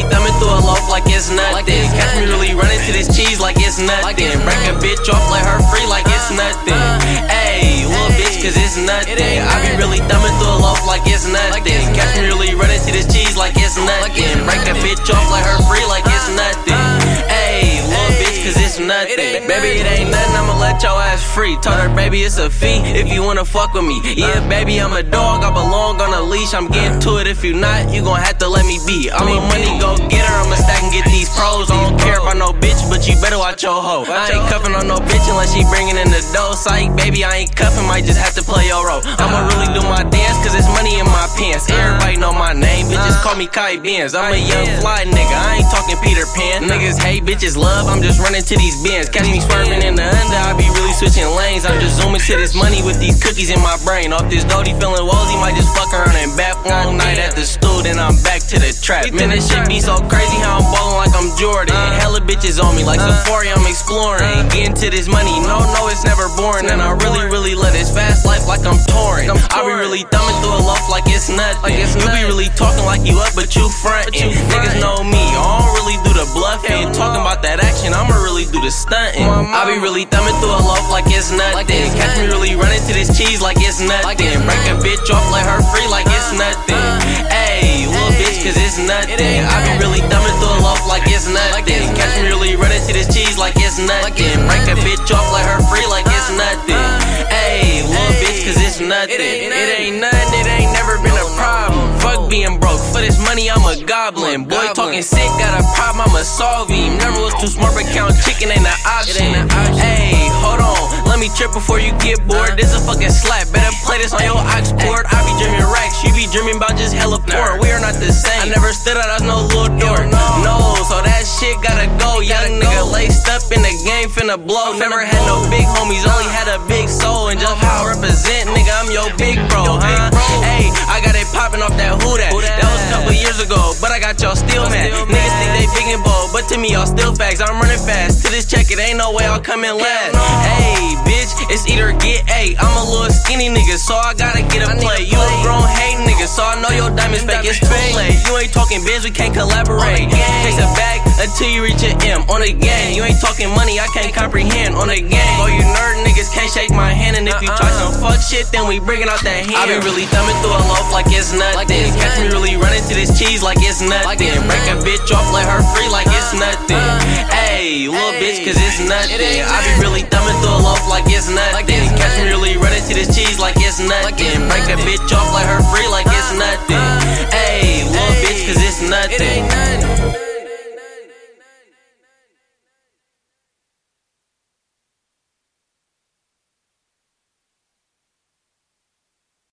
really thumbing through a loaf like it's nothing. Catch me really running to this cheese like it's nothing. Break a bitch off, let her free like it's nothing. Ayy, little bitch, cause it's nothing. I be really thumbing through a loaf like it's nothing. Catch me really running to this cheese like it's nothing. Break a bitch off, let her free like it's nothing. Ayy, little bitch, cause it's nothing. Baby, it ain't nothing, I'ma let your ass free. Told her, baby, it's a fee if you wanna fuck with me. Yeah, baby, I'm a dog, I belong on a leash. I'm getting to it, if you not, you gon' have to let me be. I'm a money go getter, I'ma stack and get these pros. I don't care about no bitch, but you better watch your hoe. I ain't cuffin' on no bitch unless she bringin' in the dough. Psych, baby, I ain't cuffin', might just have to play your role. I'ma really do my dance, cause it's money in my pants. Everybody know my name, bitches call me Kai Benz. I'm a young fly nigga, I ain't talking Peter Pan. Niggas hate, bitches love, I'm just running to these bins. Catch me swerving in the under, I be really switching lanes. I'm just zooming to this money with these cookies in my brain. Off this doty feeling woozy, might just fuck around and back. Long night at the stool, then I'm back to the trap. Man, this shit be so crazy how I'm ballin' like I'm Jordan. Hella bitches on me like Safari, I'm exploring. Getting to this money, no, it's never boring. And I really love this fast life like I'm touring. I be really thumbing through a loaf like it's nothing. You be really talking like you up, but you frontin'. Niggas know me, I don't really do the bluffing. Talking about that action, I'ma really do the stuntin'. I be really thumbing through a loaf like it's nothing. Catch me really running to this cheese like it's nothing. Break a bitch off, let her free like it's nothing. Ayy, little bitch, cause it's nothing. I be really thumbing through a loaf like it's nothing. Catch me really running to this cheese like it's nothing. Break a bitch off, let her free like it's nothing. Ayy, little bitch, cause it's nothing. It ain't nothing, it ain't never been a problem. Fuck being broke, for this money I'm a goblin. Boy talking sick, got a problem, I'ma solve him. Never was too smart, but count chicken ain't an option. Ayy, hold on, let me trip before you get bored. This a fucking slap, better play this on your aux port. I be dreaming racks, you be dreaming about just hella poor. We are not the same, I never stood out, that's no little door. No, so that shit gotta go. Young nigga laced up in the game, finna blow. Never had no big homies, only had a big soul. And just how I represent, nigga, I'm your big bro, huh? Hey, I got it poppin' off that who that. That was a couple years ago, but I got y'all still mad. Niggas think they big and bold, but to me y'all still facts. I'm running fast, to this check it ain't no way I'll come in last. Hey, bitch, it's either get A. I'm a little skinny nigga, so I gotta get a play. You a grown hate nigga, so I know your diamonds fake, it's too late. You ain't talking biz, we can't collaborate. Chase a bag until you reach an M on the gang. You ain't talking money, I can't comprehend on the gang. All you nerd niggas can't shake my hand, and if you try some fuck shit, then we bringing out that hand. I be really thumbing through a loaf like it's nothing. Catch me really running to this cheese like it's nothing. Break a bitch off, let her free like it's nothing. Ayy, little bitch, cause it's nothing. I be really thumbing through a loaf like it's nothing. Catch me really running to this cheese like it's nothing. Break a bitch off, let her free like it's nothing. Ayy, little bitch, cause it's nothing.